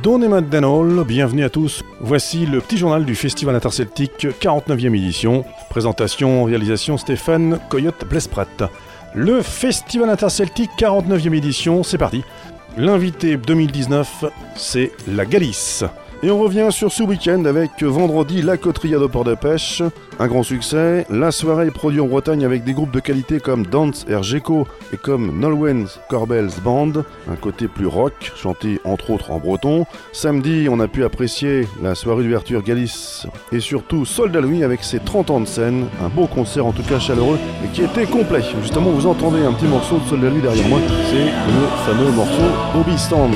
Dawn et Madden Hall, bienvenue à tous. Voici le petit journal du Festival Interceltique, 49e édition. Présentation, réalisation Stéphane Coyote-Blesprat. Le Festival Interceltique, 49e édition, c'est parti. L'invité 2019, c'est la Galice. Et on revient sur ce week-end avec vendredi la Cotriade au port de pêche, un grand succès, la soirée produite en Bretagne avec des groupes de qualité comme Dance Ergeco et comme Nolwen's Corbels Band, un côté plus rock, chanté entre autres en breton. Samedi, on a pu apprécier la soirée d'ouverture Galice et surtout Soldat Louis avec ses 30 ans de scène, un beau concert en tout cas chaleureux et qui était complet. Justement, vous entendez un petit morceau de Soldat Louis derrière moi, c'est le fameux morceau Bobby Stands.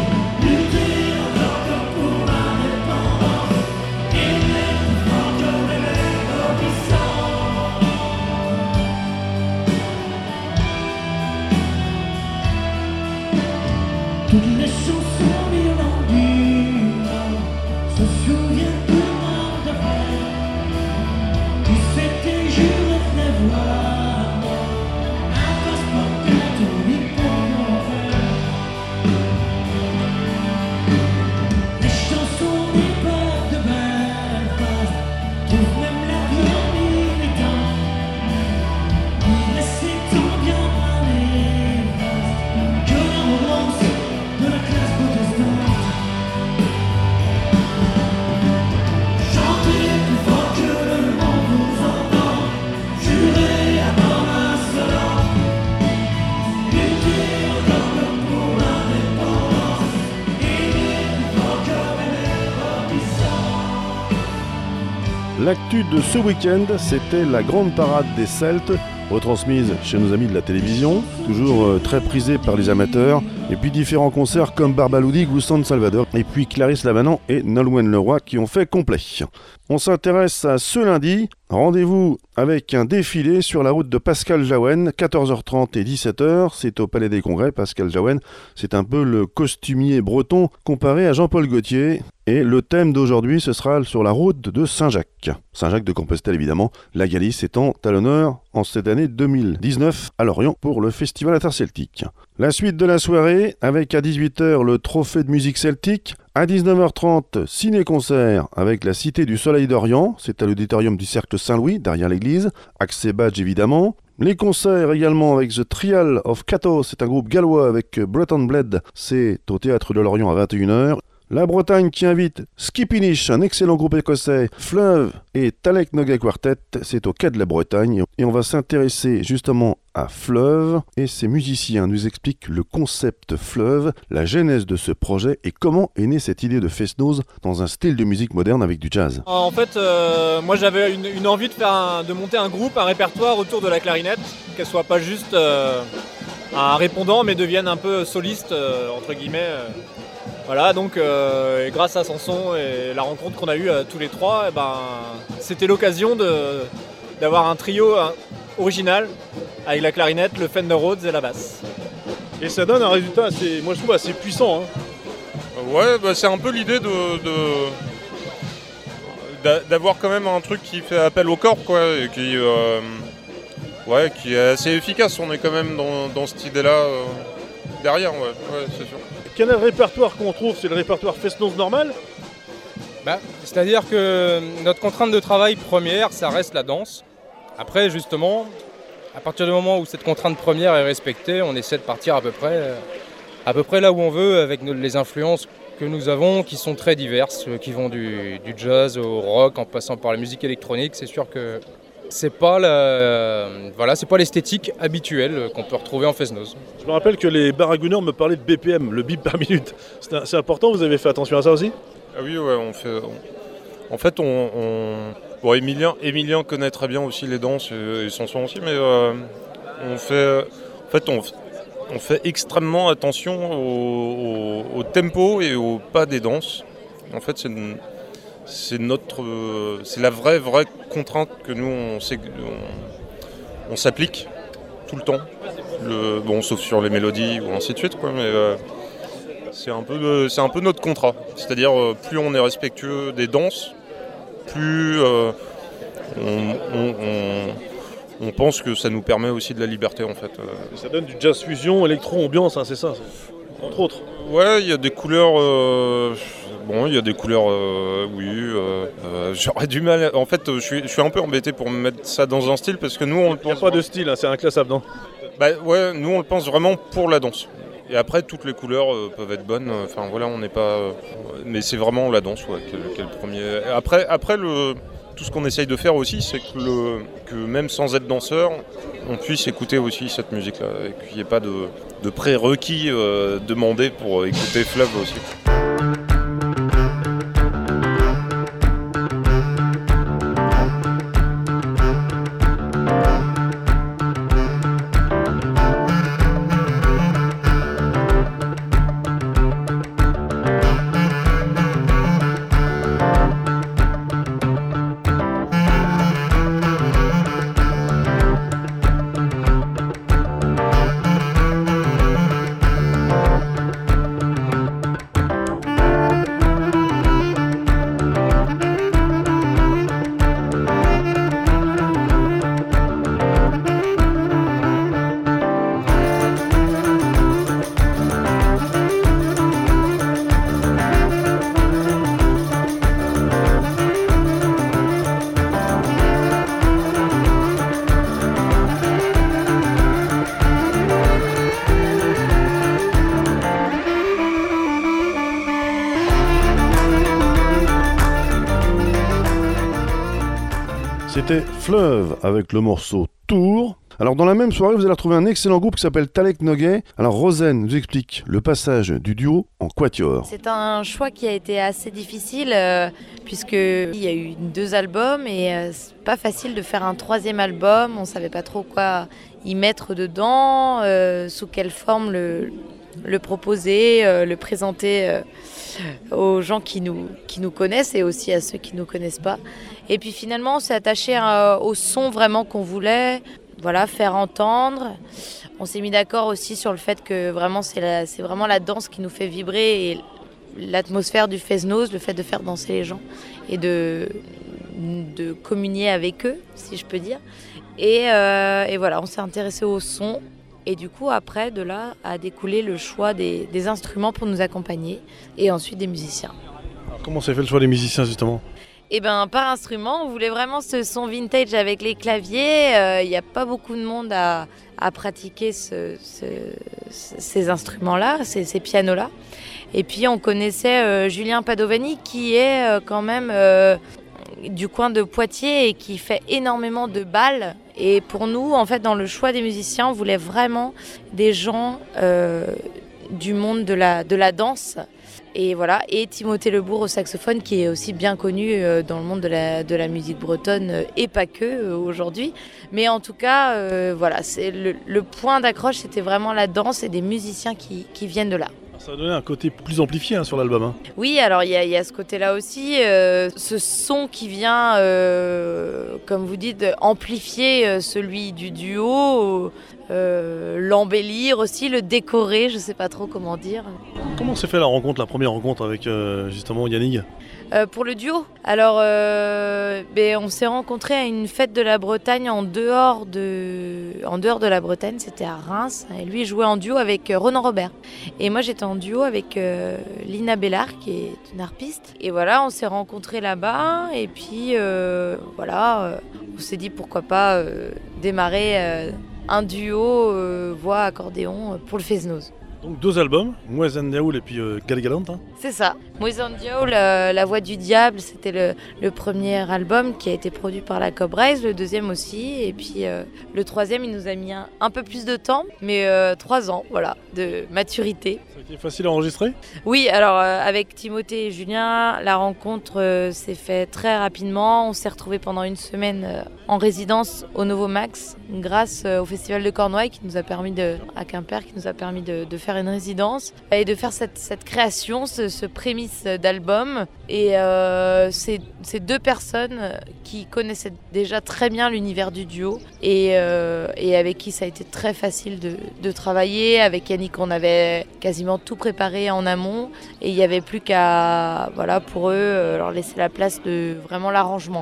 L'actu de ce week-end, c'était la grande parade des Celtes, retransmise chez nos amis de la télévision, toujours très prisée par les amateurs, et puis différents concerts comme Barbaloudi, Goussan Salvador, et puis Clarisse Lavanan et Nolwenn Leroy qui ont fait complet. On s'intéresse à ce lundi, rendez-vous avec un défilé sur la route de Pascal Jaouen, 14h30 et 17h, c'est au Palais des Congrès. Pascal Jaouen, c'est un peu le costumier breton comparé à Jean-Paul Gaultier. Et le thème d'aujourd'hui, ce sera sur la route de Saint-Jacques. Saint-Jacques de Compostelle, évidemment, la Galice étant à l'honneur en cette année 2019 à Lorient pour le Festival Interceltique. La suite de la soirée, avec à 18h le trophée de musique celtique, à 19h30, ciné-concert avec la Cité du Soleil d'Orient, c'est à l'auditorium du Cercle Saint-Louis, derrière l'église, accès badge évidemment. Les concerts également avec The Trial of Cato, c'est un groupe gallois avec Breton Bled, c'est au Théâtre de Lorient à 21h. La Bretagne qui invite Skipinnish, un excellent groupe écossais, Fleuve et Talek Noga Quartet, c'est au Quai de la Bretagne. Et on va s'intéresser justement à Fleuve et ces musiciens nous expliquent le concept Fleuve, la genèse de ce projet et comment est née cette idée de Fest-Noz dans un style de musique moderne avec du jazz. En fait, moi j'avais une envie de monter un groupe, un répertoire autour de la clarinette, qu'elle soit pas juste un répondant mais devienne un peu soliste, entre guillemets. Voilà, donc et grâce à Samson et la rencontre qu'on a eue tous les trois, c'était l'occasion d'avoir un trio original avec la clarinette, le Fender Rhodes et la basse. Et ça donne un résultat moi je trouve assez puissant. Hein. Ouais, c'est un peu l'idée d'avoir quand même un truc qui fait appel au corps, quoi, et qui est assez efficace. On est quand même dans cette idée-là derrière, ouais, c'est sûr. Quel est le répertoire qu'on trouve? C'est le répertoire Fest-Noz normal? C'est-à-dire que notre contrainte de travail première, ça reste la danse. Après, justement, à partir du moment où cette contrainte première est respectée, on essaie de partir à peu près là où on veut, avec les influences que nous avons, qui sont très diverses, qui vont du jazz au rock, en passant par la musique électronique. C'est sûr que c'est pas l'esthétique habituelle qu'on peut retrouver en Fest-Noz. Je me rappelle que les baragouineurs me parlaient de BPM, le bip par minute. C'est important, vous avez fait attention à ça aussi? Ah oui, ouais, en fait, bon, Emilien connaît très bien aussi les danses et son son aussi, mais on fait extrêmement attention au tempo et au pas des danses. En fait, c'est la vraie contrainte que nous on s'applique tout le temps. Sauf sur les mélodies ou ainsi de suite, quoi, mais c'est un peu notre contrat. C'est-à-dire plus on est respectueux des danses, plus on pense que ça nous permet aussi de la liberté, en fait. Ça donne du jazz fusion, électro, ambiance, hein, c'est ça. Entre autres. Ouais, il y a des couleurs. Il y a des couleurs. J'aurais du mal. En fait, je suis un peu embêté pour mettre ça dans un style parce que nous, on le Il n'y a pense. pas de style, hein, c'est inclassable, non? Nous, on le pense vraiment pour la danse. Et après, toutes les couleurs peuvent être bonnes. Enfin, voilà, on n'est pas. Mais c'est vraiment la danse, ouais, qui est le premier. Après, tout ce qu'on essaye de faire aussi, c'est que même sans être danseur, on puisse écouter aussi cette musique-là. Et qu'il n'y ait pas de prérequis demandés pour écouter Fleuve aussi. C'était Fleuve avec le morceau Tour. Alors dans la même soirée, vous allez retrouver un excellent groupe qui s'appelle Talek Noguet. Alors Rosen nous explique le passage du duo en quatuor. C'est un choix qui a été assez difficile puisqu'il y a eu 2 albums et c'est pas facile de faire un 3e album. On savait pas trop quoi y mettre dedans, sous quelle forme le proposer, le présenter aux gens qui nous connaissent et aussi à ceux qui nous connaissent pas. Et puis finalement, on s'est attaché au son vraiment qu'on voulait, voilà, faire entendre. On s'est mis d'accord aussi sur le fait que vraiment c'est vraiment la danse qui nous fait vibrer et l'atmosphère du Fest-Noz, le fait de faire danser les gens et de communier avec eux, si je peux dire. Et voilà, on s'est intéressé au son. Et du coup, après, de là, a découlé le choix des instruments pour nous accompagner et ensuite des musiciens. Alors, comment s'est fait le choix des musiciens, justement? Et par instrument, on voulait vraiment ce son vintage avec les claviers. Il n'y a pas beaucoup de monde à pratiquer ces instruments-là, ces pianos-là. Et puis, on connaissait Julien Padovani, qui est quand même du coin de Poitiers et qui fait énormément de balles. Et pour nous, en fait, dans le choix des musiciens, on voulait vraiment des gens du monde de la danse. Et voilà, et Timothée Lebourg au saxophone, qui est aussi bien connu dans le monde de la musique bretonne et pas que aujourd'hui. Mais en tout cas, voilà, c'est le point d'accroche, c'était vraiment la danse et des musiciens qui viennent de là. Ça a donné un côté plus amplifié sur l'album. Hein. Oui, alors il y a ce côté-là aussi, ce son qui vient, comme vous dites, amplifier celui du duo, l'embellir aussi, le décorer, je ne sais pas trop comment dire. Comment s'est fait la première rencontre avec justement Yannick? Pour le duo, alors on s'est rencontrés à une fête de la Bretagne en dehors de la Bretagne, c'était à Reims, et lui jouait en duo avec Ronan Robert. Et moi j'étais en duo avec Lina Bellard, qui est une harpiste. Et voilà, on s'est rencontrés là-bas, et puis on s'est dit pourquoi pas démarrer un duo voix accordéon pour le Fest-Noz. Donc 2 albums, Moise Diaoul et puis Galgalant. Hein. C'est ça. Moise Diaoul, La Voix du Diable, c'était le premier album qui a été produit par la Cobraise, le 2e aussi. Et puis le 3e, il nous a mis un peu plus de temps, mais 3 ans, voilà, de maturité. Ça a été facile à enregistrer? Oui, alors avec Timothée et Julien, la rencontre s'est faite très rapidement. On s'est retrouvés pendant une semaine en résidence au Novomax, grâce au Festival de Cornouailles à Quimper, qui nous a permis de faire une résidence et de faire cette création, ce prémisse d'album. Et c'est 2 personnes qui connaissaient déjà très bien l'univers du duo et avec qui ça a été très facile de travailler. Avec Yannick, on avait quasiment tout préparé en amont et il n'y avait plus qu'à, voilà, pour eux, leur laisser la place de vraiment l'arrangement, quoi.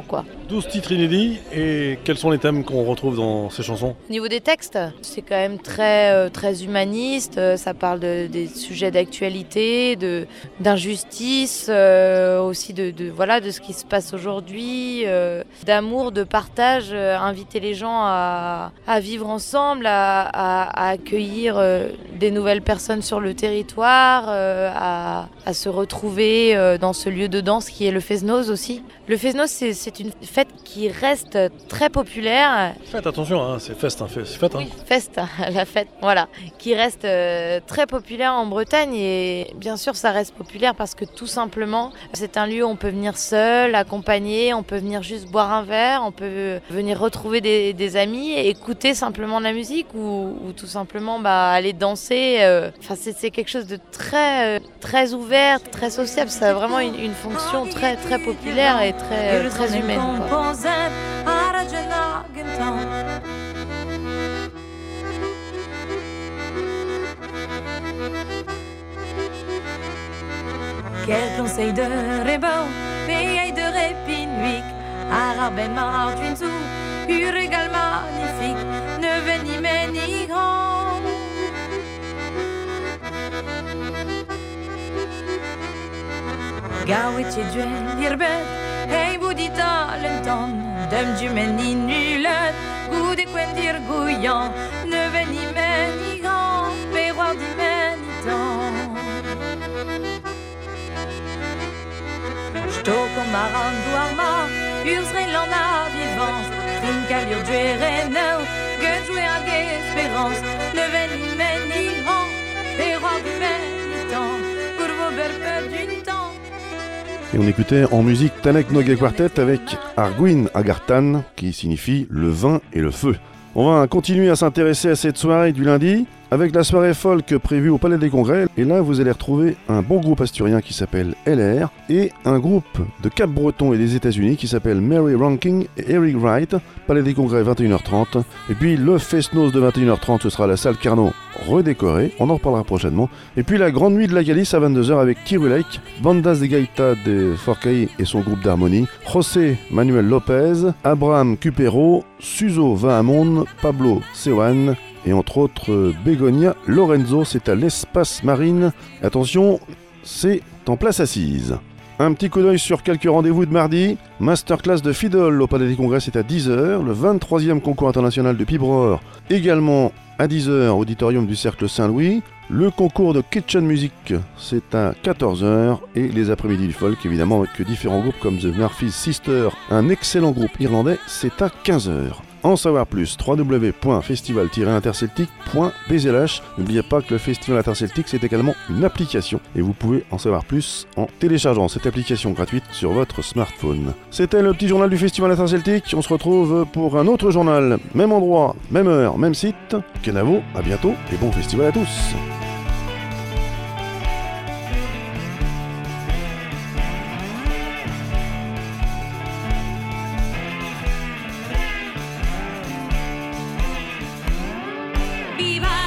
12 titres inédits, et quels sont les thèmes qu'on retrouve dans ces chansons? Au niveau des textes, c'est quand même très humaniste. Ça parle des sujets d'actualité, d'injustice, aussi de ce qui se passe aujourd'hui, d'amour, de partage, inviter les gens à vivre ensemble, à accueillir des nouvelles personnes sur le territoire, à se retrouver dans ce lieu de danse qui est le Fest-Noz aussi. Le Fest-Noz, c'est une fête qui reste très populaire. Faites attention, hein, c'est fête. Hein. Oui, fest, la fête, voilà, qui reste très populaire en Bretagne, et bien sûr ça reste populaire parce que tout simplement c'est un lieu où on peut venir seul, accompagné, on peut venir juste boire un verre, on peut venir retrouver des amis, écouter simplement de la musique ou tout simplement aller danser. C'est quelque chose de très ouvert, très sociable. Ça a vraiment une fonction très populaire et très humaine, quoi. Quel conseil de Rebau, pays de Répinwick, Araben Martwinsou, régal magnifique, ne veni mais ni grand. Gawitje dwen hierbet, hey boudita lenton, dem du meni nulet, goût quendir gouillant, ne veni mais ni grand, péroir di meni temps. Stokom maranduarma, ursrelan a vivance, trinkalur djuerenau, que jouer à espérance, ne veni mais ni grand, péroir di meni temps, pour vos berpes d'une temps. Et on écoutait en musique Tanek Noguet Quartet avec Arguin Agartan, qui signifie le vin et le feu. On va continuer à s'intéresser à cette soirée du lundi avec la soirée folk prévue au Palais des Congrès. Et là, vous allez retrouver un bon groupe asturien qui s'appelle LR et un groupe de Cap-Breton et des États-Unis qui s'appelle Mary Ranking et Eric Wright. Palais des Congrès 21h30. Et puis le Fest-Noz de 21h30, ce sera la salle Carnot redécorée. On en reparlera prochainement. Et puis la grande nuit de la Galice à 22h avec Kiru Lake, Bandas de Gaita de Forcaí et son groupe d'harmonie, José Manuel Lopez, Abraham Cupero, Suzo Vahamon, Pablo Sewan et entre autres Begonia Lorenzo. C'est à l'Espace Marine. Attention, c'est en place assise. Un petit coup d'œil sur quelques rendez-vous de mardi. Masterclass de Fiddle au Palais des Congrès, c'est à 10h. Le 23e concours international de Pibreur, également à 10h, auditorium du Cercle Saint-Louis. Le concours de Kitchen Music, c'est à 14h. Et les après-midi du folk, évidemment, avec différents groupes comme The Murphy's Sister, un excellent groupe irlandais, c'est à 15h. En savoir plus, www.festival-interceltique.bzlh. N'oubliez pas que le Festival Interceltique, c'est également une application et vous pouvez en savoir plus en téléchargeant cette application gratuite sur votre smartphone. C'était le petit journal du Festival Interceltique. On se retrouve pour un autre journal, même endroit, même heure, même site. Kenavo, à bientôt et bon festival à tous. Viva